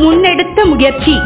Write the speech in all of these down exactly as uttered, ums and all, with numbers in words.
முன்னெடுத்த முயற்சி.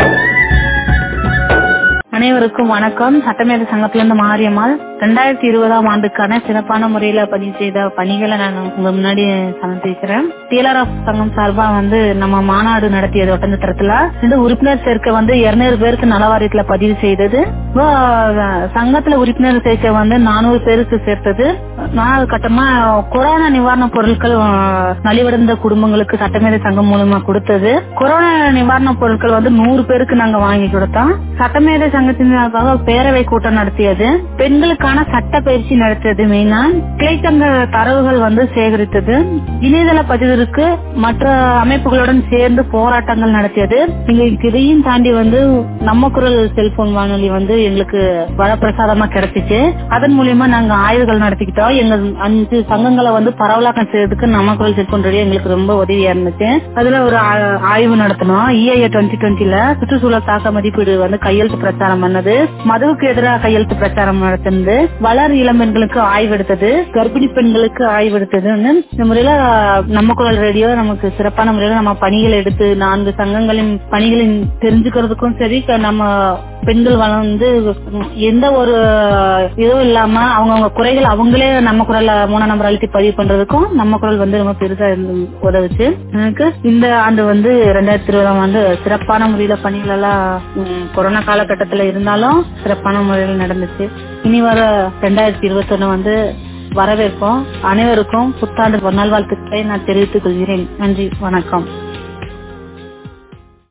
அனைவருக்கும் வணக்கம். சட்டமேத சங்கத்திலிருந்து மாரியம்மாள். ரெண்டாயிரத்தி இருபதாம் ஆண்டுக்கான சிறப்பான முறையில பதிவு செய்த பணிகளை நான் உங்க முன்னாடி சமர்ப்பிக்கிறேன். டிஎல்ஆர்எஃப் சங்கம் சார்பா வந்து நம்ம மாநாடு நடத்தியது ஒட்டஞ்சத்திரத்துல இந்த உறுப்பினர் சேர்க்கை வந்து இருநூறு பேருக்கு நலவாரியத்துல பதிவு செய்தது. சங்கத்துல உறுப்பினர் சேர்க்கை வந்து நானூறு பேருக்கு சேர்த்தது. நாலு கட்டமா கொரோனா நிவாரண பொருட்கள் நலிவடைந்த குடும்பங்களுக்கு சட்டமேத சங்கம் மூலமா கொடுத்தது. கொரோனா நிவாரண பொருட்கள் வந்து நூறு பேருக்கு நாங்க வாங்கி கொடுத்தோம். சட்டமேத சங்கத்தினருக்காக பேரவை கூட்டம் நடத்தியது. பெண்களுக்கான சட்ட பயிற்சி நடத்தியது. மெயினா கிளைச்சங்க தரவுகள் வந்து சேகரித்தது. இணையதள பதிவிற்கு மற்ற அமைப்புகளுடன் சேர்ந்து போராட்டங்கள் நடத்தியது. இதையும் தாண்டி வந்து நம்ம குரல் செல்போன் வானொலி வந்து எங்களுக்கு வரப்பிரசாதமா கிடைச்சிச்சு. அதன் மூலியமா நாங்க ஆய்வுகள் நடத்திக்கிட்டோம். எங்க அஞ்சு சங்கங்களை வந்து பரவலாக்கம் செய்யறதுக்கு நம்ம குரல் செல்போன் ரேடியோ எங்களுக்கு ரொம்ப உதவியா இருந்துச்சு. அதுல ஒரு ஆய்வு நடத்தணும். இஐஏ டுவெண்ட்டி டுவெண்ட்டில சுற்றுச்சூழல் தாக்க மதிப்பீடு வந்து கையெழுத்து பிரச்சாரம் பண்ணது. மதுவுக்கு எதிராக கையெழுத்து பிரச்சாரம் நடத்தினது. வளர் இளம்பெண்களுக்கு ஆய்வு எடுத்தது. கர்ப்பிணி பெண்களுக்கு ஆய்வு எடுத்ததுன்னு இந்த முறையில நம்ம குரல் ரேடியோ நமக்கு சிறப்பான முறையில நம்ம பணிகளை எடுத்து நான்கு சங்கங்களின் பணிகளின் தெரிஞ்சுக்கிறதுக்கும் சரி, நம்ம பெண்கள் வந்து எந்த ஒரு இதுவும் இல்லாம அவங்கவுங்க குறைகள் அவங்களே நம்ம குரல்ல மூணாம் நம்பர் அழுத்தி பதிவு பண்றதுக்கும் நம்ம குரல் வந்து ரொம்ப பெருசா உதவுச்சு. எனக்கு இந்த ஆண்டு வந்து ரெண்டாயிரத்தி இருபதாம் ஆண்டு சிறப்பான முறையில பணிகள் எல்லாம் கொரோனா காலகட்டத்துல இருந்தாலும் சிறப்பான முறையில் நடந்துச்சு. இனி வர ரெண்டாயிரத்தி இருபத்தி ஒண்ணு வந்து வரவேற்போம். அனைவருக்கும் புத்தாண்டு நல்வாழ்த்துக்களை நான் தெரிவித்துக் கொள்கிறேன். நன்றி, வணக்கம்.